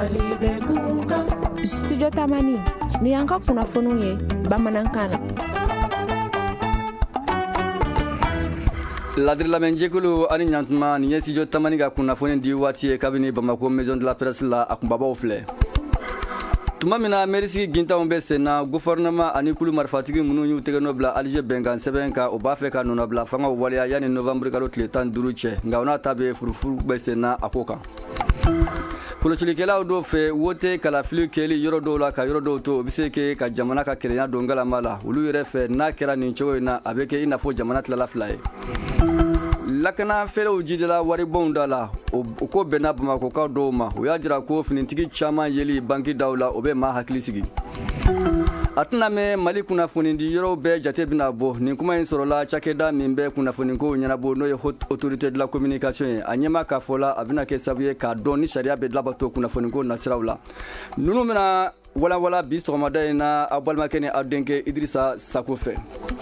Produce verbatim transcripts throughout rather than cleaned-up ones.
Studio Tamani ni yanka kunnafoniw ye bamanankan na. Ladri lamɛn jɛkulu ani ɲantuma ni ye Studio Tamani ka kunnafoni di waati ye kabini Bamako Maison de la Presse la a kunbabaw filɛ. Tuma min na mairie gintanw bɛ sen na gouvernement ani kulu marifatigi minnu y'u tɛgɛ nɔ bila Alize bɛnkan sɛbɛn kan o b'a fɛ ka nɔnabila fangaw waleya yanni novembre kalo tile tan ni duuru cɛ nka o n'a ta bɛ furufuru bɛ sen na a ko kan. Kɔlɔsilikɛlaw dɔw fɛ wote kalafili kɛli yɔrɔ dɔw la ka yɔrɔ dɔw to o bɛ se kɛ ka jamana ka kelenya don galama la olu yɛrɛ fɛ n'a kɛra nin cogo in na a bɛ kɛ i n'a fɔ jamana tilala fila ye. Lakana fɛrɛw jidila waribɔnw da la o ko bɛnna Bamakokaw dɔw ma o y'a jira ko finitigi caman yeli banki daw la o bɛ maa hakili sigi. A tɛna mɛn Mali kunnafoni di yɔrɔw bɛɛ jate bɛna bɔ nin kuma in sɔrɔla cakɛda min bɛ kunnafoniko ɲɛnabɔ n'o ye Haute Autorité de la Communication ye a ɲɛma k'a fɔ la a bɛna kɛ sababu ye k'a dɔn ni sariya bɛ labato kunnafoniko nasiraw la. Ninnu bɛna walawala bi sɔgɔmada in na aw balimakɛ ni aw denkɛ Idrissa Sako fɛ.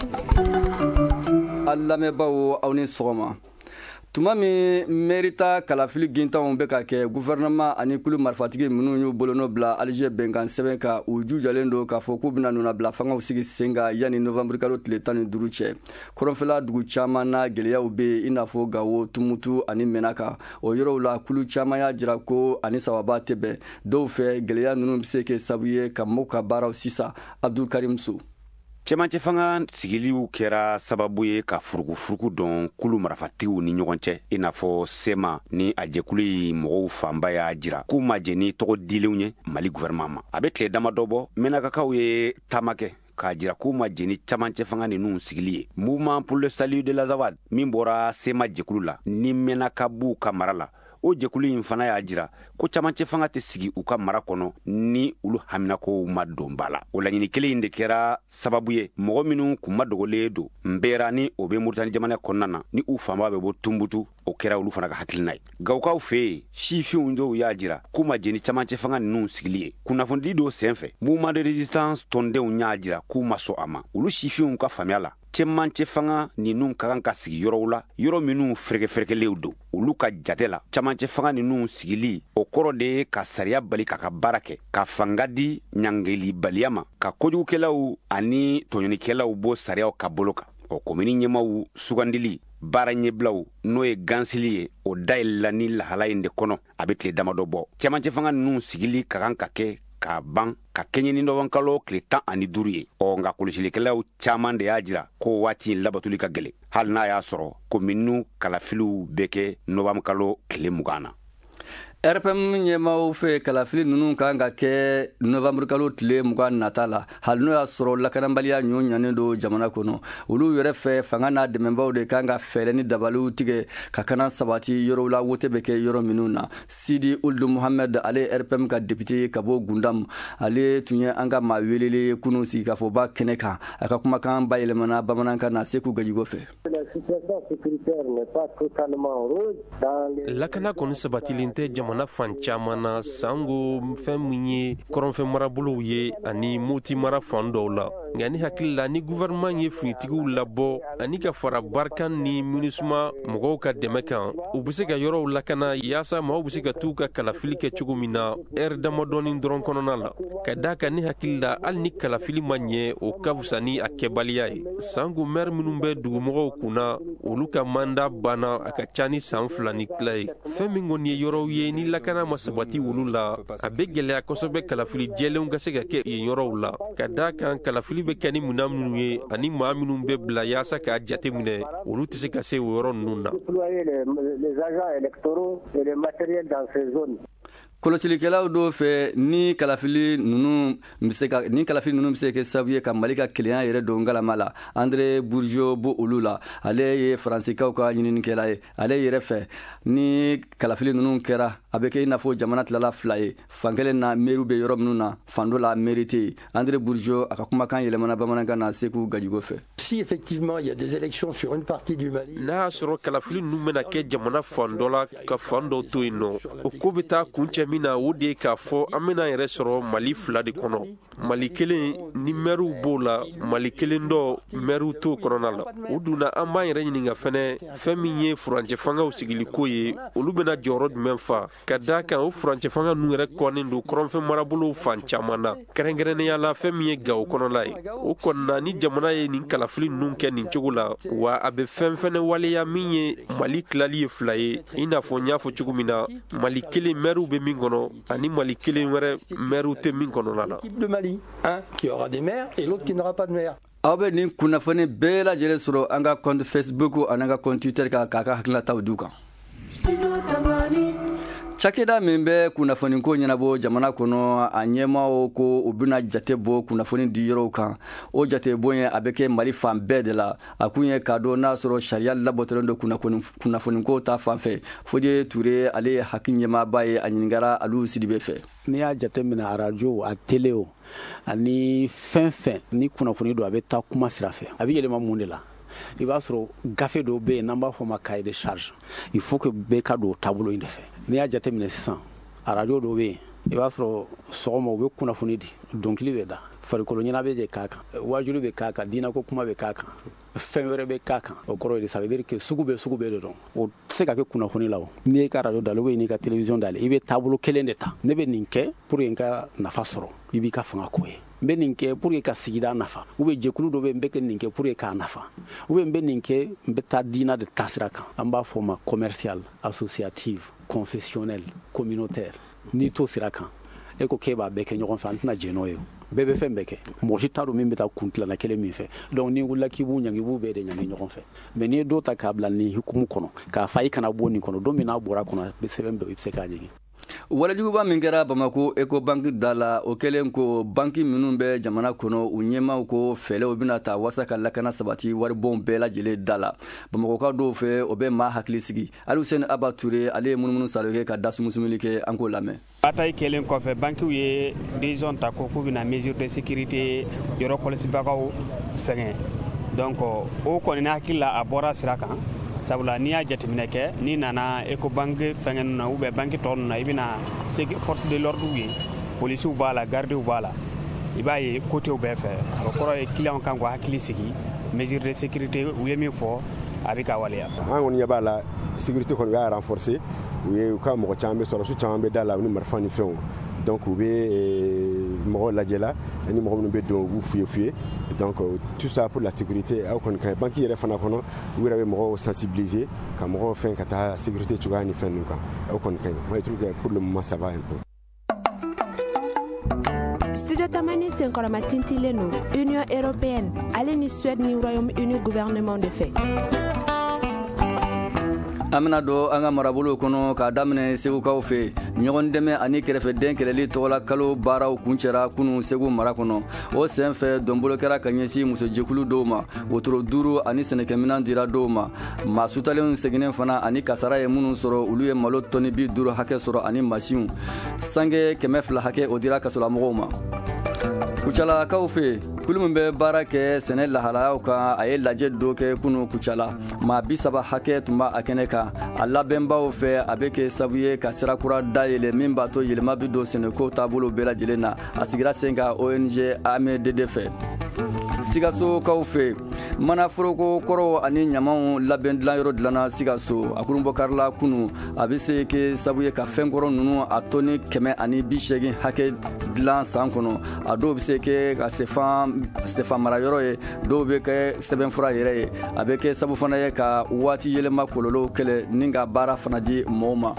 A lamɛnbaaw aw ni sɔgɔma. Tuma min mérita kalafili gintanw bɛ ka kɛ gouvernement ani kulu marifatigi minnu y'u bolonɔ bila Alize bɛnkan sɛbɛn kan u jujalen don k'a fɔ k'u bɛna nɔnabila fangaw sigi sen kan yanni novembre kalo tile tan ni duuru cɛ. Kɔrɔnfɛla dugu caman na gɛlɛyaw bɛ yen i n'a fɔ Gawo, Tumutu ani Menaka. O yɔrɔw la kulu caman y'a jira ko ani sababa tɛ bɛn dɔw fɛ gɛlɛya ninnu bɛ se kɛ sababu ye ka mɔgɔw ka baaraw sisan. Abdul Karim Sow. Cɛmancɛ fanga sigiliw kɛra sababu ye ka furugufurugu dɔn kulu marafatigiw ni ɲɔgɔn cɛ i n'a fɔ sema ni a jɛkulu ye mɔgɔw fanba y'a jira k'u ma jɛ ni tɔgɔ dilenw ye Mali gouvernement ma. A bɛ tile damadɔ bɔ Menakakaw ye taama kɛ k'a jira k'u ma jɛ ni cɛmancɛ fanga ninnu sigili ye. Mouvement pour le salut de l'Azawad min bɔra sema jɛkulu la ni Menakabu ka mara la o jɛkulu in fana y'a jira ko cɛmancɛ fanga tɛ sigi u ka mara kɔnɔ ni olu haminakow ma don ba la. O laɲini kelen in de kɛra sababu ye mɔgɔ minnu kun ma dogolen don Nbera ni o bɛ Muritani jamana kɔnɔna na ni u fanba bɛ bɔ Tumbutu o kɛra olu fana ka hakilina ye. Gawukaw fɛ yen sifinw dɔw y'a jira k'u ma jɛ ni cɛmancɛ fanga ninnu sigili ye. Kunnafoni dɔw senfɛ mouvement de résistance tɔndenw y'a jira k'u ma sɔn a ma. Olu sifinw ka faamuya la cɛmancɛ fanga ninnu ka kan ka sigi yɔrɔw la yɔrɔ minnu fɛrɛgɛfɛrɛgɛlenw don olu ka jate la cɛmancɛ fanga ninnu sigili o kɔrɔ de ye ka sariya bali k'a ka baara kɛ ka fanga di ɲangelibaliya ma ka kojugukɛlaw ani tɔɲɔnikɛlaw bɔ sariyaw ka bolo kan. O komini ɲɛmaw sugandili baara ɲɛbilaw n'o ye gansili ye o dayɛlɛla ni lahala in de kɔnɔ a bɛ tile damadɔ bɔ. Cɛmancɛ fanga ninnu sigili ka kan ka kɛ k'a ban ka kɛɲɛ ni nɔgɔnkalo tile tan ani duuru ye. Ɔ nka kɔlɔsilikɛlaw caman de y'a jira ko waati in labatuli ka gɛlɛn hali n'a y'a sɔrɔ kominiw kalafiliw bɛ kɛ nɔgɔnkalo tile mugan na. R P M ɲɛmaaw fɛ kalafili ninnu kan ka kɛ novembre kalo tile mugan nata la hali n'o y'a sɔrɔ lakanabaliya ɲɔ ɲanen don jamana kɔnɔ olu yɛrɛ fɛ fanga n'a dɛmɛbaw de kan ka fɛɛrɛ ni dabaliw tigɛ ka kana sabati yɔrɔw la wote bɛ kɛ yɔrɔ minnu na. Sidi Uldu Mohamed ale R P M ka député ka bɔ Gundam ale tun ye an ka maa weleli kunun sigi k'a fɔ ba kɛnɛ kan a ka kumakan bayɛlɛmana bamanankan na Seku Gajigo fɛ. Lakana kɔni sabatilen tɛ jamana fan caman na sango fɛn min ye kɔrɔnfɛ marabolow ye ani moti mara fan dɔw la nka ni hakili la ni gouvernement ye finitigiw labɔ ani ka fara barkan ni MINUSMA mɔgɔw ka dɛmɛ kan u bɛ se ka yɔrɔw lakana yaasa maaw bɛ se ka t'u ka kalafili kɛ cogo min na ɛri damadɔni dɔrɔn kɔnɔna la ka da kan ni hakili la hali ni kalafili ma ɲɛ o ka fisa ni a kɛbaliya ye. Sango maire minnu bɛ dugumɔgɔw kunna olu ka manda banna a ka ca ni san fila ni tila ye. Fɛn min kɔni ye yɔrɔw ye ni lakana ma sabati olu la a bɛ gɛlɛya kosɛbɛ kalafili jɛlenw ka se ka kɛ yen yɔrɔw la ka da kan kalafili bɛ kɛ ni minɛn minnu ye ani maa minnu bɛ bila yaasa k'a jate minɛ olu tɛ se ka se o yɔrɔ ninnu na. Kɔlɔsilikɛlaw dɔw fɛ ni kalafili ninnu bɛ se ka ni kalafili ninnu bɛ se kɛ sababu ye ka Mali ka kelenya yɛrɛ don galama la. André Bourgeot bo olu la ale ye Faransikaw ka ɲininikɛla ye ale yɛrɛ fɛ ni kalafili ninnu kɛra a bɛ kɛ i n'a fɔ jamana tilala fila ye fan kelen na mairie bɛ yɔrɔ minnu na fan dɔ la mairie tɛ yen. André Bourgeot a ka kumakan yɛlɛmana bamanankan na Seku Gajigo fɛ. Si effectivement il y a des élections sur une partie du Mali. N'a y'a sɔrɔ kalafili ninnu bɛna kɛ jamana fan dɔ la ka fan dɔ to yen nɔ o ko bɛ taa kuncɛ min na o de ye k'a fɔ an bɛna yɛrɛ sɔrɔ Mali fila de kɔnɔ. Mali kelen ni maires b'o la Mali kelen dɔ maires t'o kɔnɔna la. O dunna an b'an yɛrɛ ɲininka fɛnɛ fɛn min ye furancɛ fangaw sigiliko ye olu bɛna jɔyɔrɔ jumɛn fa ka da kan o furancɛ fanga nu yɛrɛ kɔnnen don kɔrɔnfɛn marabolow fan caman na kɛrɛnkɛrɛnnenya la fɛn min ye Gawo kɔnɔla ye o kɔnɔna ni jamana ye nin kalafili ninnu kɛ nin cogo la wa a bɛ fɛn fɛnɛ waleya min ye Mali tilali ye fila ye i n'a fɔ n y'a fɔ cogo min na Mali kelen mɛriw bɛ min kɔnɔ ani Mali kelen wɛrɛ mɛriw tɛ min kɔnɔna la. De Mali, un qui aura des maires et l'autre qui n'aura pas de maire. aw bɛ nin kunnafoni bɛɛ lajɛlen sɔrɔ an ka compte Facebook ani an ka compte Twitter kan k'a ka hakilinataw du kan. Cakɛda min bɛ kunnafoni ko ɲɛnabɔ jamana kɔnɔ a ɲɛmaaw ko u bɛna jate bɔ kunnafoni di yɔrɔw kan o jate bɔ ye a bɛ kɛ Mali fan bɛɛ de la a kun ye k'a dɔn n'a sɔrɔ sariya labɔtɔlen don kunnafoni ko ta fan fɛ Fode Ture ale ye haki ɲɛmaaba ye a ɲiningara Alu Sidibe fɛ. N'i y'a jate minɛ a radio a télé o ani fɛn fɛn ni kunnafoni don a bɛ taa kuma sira fɛ a bɛ yɛlɛma mun de la i b'a sɔrɔ gafe dɔw bɛ yen n'an b'a fɔ ma cahier de charge il faut que bɛɛ ka don o taabolo in de fɛ n'i y'a jate minɛ sisan a radio dɔw bɛ yen i b'a sɔrɔ sɔgɔma u bɛ kunnafoni di dɔnkili bɛ da farikolo ɲɛnajɛ bɛ k'a kan wajuli bɛ k'a kan diinako kuma bɛ k'a kan fɛn wɛrɛ bɛ k'a kan o kɔrɔ ye de ça veut dire que sugu bɛ sugu bɛɛ de dɔn o tɛ se ka kɛ kunnafoni la o n'i ye ka radio dalen ou bien n'i ka télévision dalen i bɛ taabolo kelen de ta ne bɛ nin kɛ pour que n ka nafa sɔrɔ i b'i ka fanga ko ye n bɛ nin kɛ pour que ka sigida nafa ou bien jɛkulu dɔ bɛ yen n bɛ kɛ nin kɛ pour que k'a nafa ou bien n bɛ nin kɛ n bɛ taa diina de taasira kan an b'a fɔ o ma commercial associative confessionnel communautaire n'i t'o sira kan e ko k'e b'a bɛɛ kɛ ɲɔgɔn fɛ an tɛna jɛ n'o ye bɛɛ bɛ fɛn bɛɛ kɛ mɔgɔ si t'a dɔn min bɛ taa kun tilana kelen min fɛ donc n'i wulila k'i b'u ɲangi i b'u bɛɛ de ɲangi ɲɔgɔn fɛ mais n'i ye dɔ ta k'a bila nin hukumu kɔnɔ k'a fa i kana bɔ nin kɔnɔ don min n'a bɔra kɔnɔ bɛ sɛbɛn bɛɛ i bɛ se k'a ɲɛgin. Walajuguba min kɛra Bamako Ecobank da la o kɛlen ko banki minnu bɛ jamana kɔnɔ u ɲɛmaaw ko fɛlɛw bɛna ta wasa ka lakana sabati waribɔn bɛɛ lajɛlen da la Bamakoka dɔw fɛ o bɛ maa hakili sigi Aluseni Aba Ture ale ye munumunu salo kɛ ka dasumusumuli kɛ an k'o lamɛn. Bataille kɛlen kɔfɛ bankiw ye décision ta ko k'u bɛna mesure de sécurité yɔrɔ kɔlɔsibagaw fɛngɛ donc o kɔni ne hakili la a bɔra sira kan sabula n'i y'a jateminɛ kɛ n'i nana Ecobank fɛngɛ ninnu na ou bien banki tɔ ninnu na i bɛna force de l'ordre ye policiw b'a la gardiw b'a la i b'a ye côtéw bɛɛ fɛ o kɔrɔ ye client kan k'u hakili sigi mesure de sécurité u ye min fɔ a bɛ ka waleya. An kɔni ɲɛ b'a la sécurité kɔni u y'a renforcer u ye u ka mɔgɔ caman bɛ sɔrɔ su caman bɛ da la ni marifa ni fɛnw donc u bɛ mɔgɔw lajɛ la ni mɔgɔ minnu bɛ don u b'u fuye fuye donc tout ça pour la sécurité aw kɔni ka banki yɛrɛ fana kɔnɔ u yɛrɛ bɛ mɔgɔw sensibiliser ka mɔgɔw fɛn ka taa sécurité cogoya ni fɛn ninnu kan aw kɔni ka ɲi moi je trouve que pour le moment ça va un peu. Studio Tamani senkɔrɔma tintilen no Union européenne ale ni Suède ni Royaume-Uni gouvernement de fait. An bɛna don an ka marabolo kɔnɔ k'a daminɛ segukaw fɛ ɲɔgɔn dɛmɛ ani kɛrɛfɛden kɛlɛli tɔgɔla kalo baaraw kuncɛra kunun Segu mara kɔnɔ o sen fɛ dɔnbolo kɛra ka ɲɛsin musojɛkulu dɔw ma wotoro duuru ani sɛnɛkɛminan dira dɔw ma maa sutalenw seginen fana ani kasara ye minnu sɔrɔ olu ye malo tɔni bi duuru hakɛ sɔrɔ ani masiw sange kɛmɛ fila hakɛ o dira kasolamɔgɔw ma. Kucalakaw fɛ kulu min bɛ baara kɛ sɛnɛ lahalayaw kan a ye lajɛ dɔ kɛ kunu Kucala maa bi saba hakɛ tun b'a kɛnɛ kan a labɛnbaw fɛ a bɛ kɛ sabu ye ka sira kura dayɛlɛ min b'a to yɛlɛma bi don sɛnɛko taabolo bɛɛ lajɛlen na a sigira sen kan O N G A M D D fɛ. Sikasokaw fɛ mana foroko kɔrɔ ani ɲamaw labɛn dilanyɔrɔ dilanna Sikaso a kurunbɔkarila kunu a bɛ se kɛ sabu ye ka fɛn kɔrɔ ninnu a tɔni kɛmɛ ani bi seegin hakɛ dilan san kɔnɔ a dɔw bɛ se kɛ ka sefan sefan marayɔrɔ ye dɔw bɛ kɛ sɛbɛnfura yɛrɛ ye a bɛ kɛ sabu fana ye ka waati yɛlɛma kɔlɔlɔw kɛlɛ ni ka baara fana di mɔgɔw ma.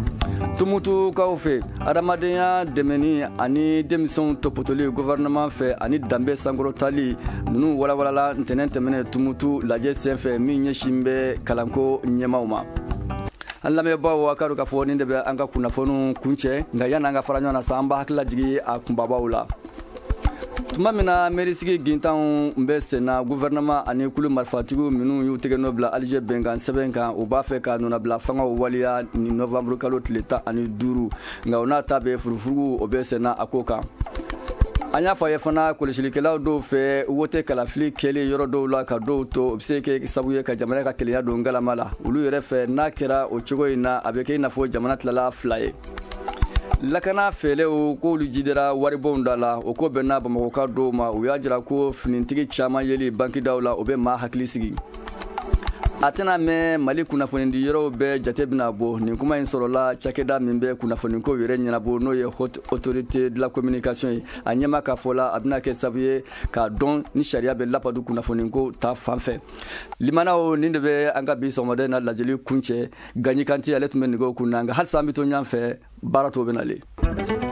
Tumutukaw fɛ adamadenya dɛmɛni ani denmisɛnw tɔpɔtɔli gouvernement fɛ ani danbe sankɔrɔtali ninnu walawalala ntɛnɛn tɛmɛnɛ tumutu lajɛ senfɛ min ɲɛsin bɛ kalanko ɲɛmaw ma. An lamɛnbaaw a ka dɔn k'a fɔ nin de bɛ an ka kunnafoniw kuncɛ nka yanni an ka fara ɲɔgɔn na sa an b'a hakili lajigi a kunbabaw la. Tuma min na mairisigi gintanw bɛ senna gouvernement ani kulu marifatigiw minnu y'u tɛgɛ nɔ bila Alize bɛnkan sɛbɛn kan u b'a fɛ ka nɔnabila fangaw waliya ni novembre kalo tile tan ani duuru nka o n'a ta bɛ furufurugu o bɛ senna a ko kan. An y'a fɔ a ye fana kɔlɔsilikɛlaw dɔw fɛ wote kalafili kɛli yɔrɔ dɔw la ka dɔw to o bɛ se kɛ sabu ye ka jamana ka kelenya don galama la olu yɛrɛ fɛ n'a kɛra o cogo in na a bɛ kɛ i n'a fɔ jamana tilala fila ye. Lakana fɛlɛw k'olu jidera waribɔnw da la o ko bɛnna Bamakoka dɔw ma u y'a jira ko finitigi caman yeli bankidaw la o bɛ maa hakili sigi. a tɛna mɛn Mali kunnafonidi yɔrɔw bɛɛ jate bɛna bɔ. Nin kuma in sɔrɔla cakɛda min bɛ kunnafoniko yɛrɛ ɲɛnabɔ n'o ye Haute Autorité de la Communication ye. A ɲɛma k'a fɔ la a bɛna kɛ sababu ye k'a dɔn ni sariya bɛ lapadu kunnafoniko ta fan fɛ. Limanaw nin de bɛ an ka bi sɔgɔmada na lajɛli kuncɛ. Gagny Kanté ale tun bɛ nɛgɛw kun na nka halisa an bɛ to ɲɔgɔn fɛ baara tɔw bɛ nalen.